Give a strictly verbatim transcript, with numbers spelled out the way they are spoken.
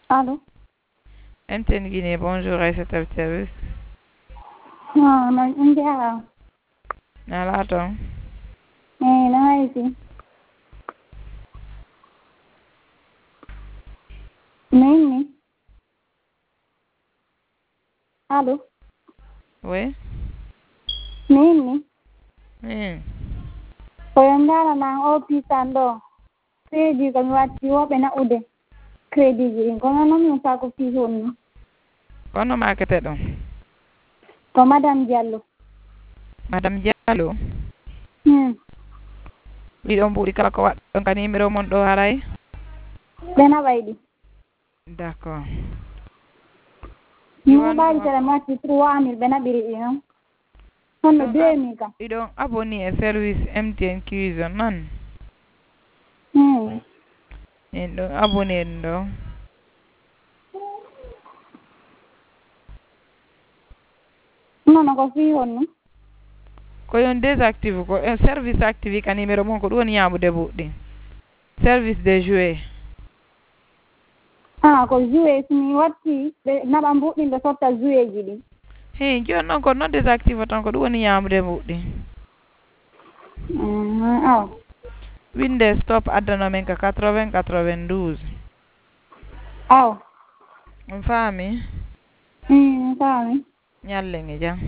Allô? M T N Guinée, bonjour, Aïssata Service. Ah, man India. Nalato. Eh, nice. Nini? Allô? Oui? Nini? Hmm. Koyandara nang opisando. Credit kan wati wo bena ude. Credit ji ko nanam no sa ko fi hon. Kono marketed on. Ko Madame Diallo. Madame Diallo. Hmm. Ɗiɗon mbuɗi kala ko waɗɗon ka numéro mon ɗo haray. Bena waydi. D'accord. Mo bari tere mati trois mille bena biri ino. Hono deux mille ka. Ɗiɗon abonné e service M T N Cuison man. Hmm. En ɗon abonné ɗo. Nono ko fi hon. Ko yon désactive ko un service activé ka numéro mon ko ɗum woni yamude buɗɗi. Service de jouer. Ah, ko jouer simi watti be naba mbuɗin be sotta jouer ji ɗi. Hey, joni noon ko non désactive tan ko ɗum woni yamude buɗɗi. Mm, ah. Winde stop addano men ka quatre-vingts quatre-vingt-douze. Aw. On faami? Hmm, faami. Ñallen e jam.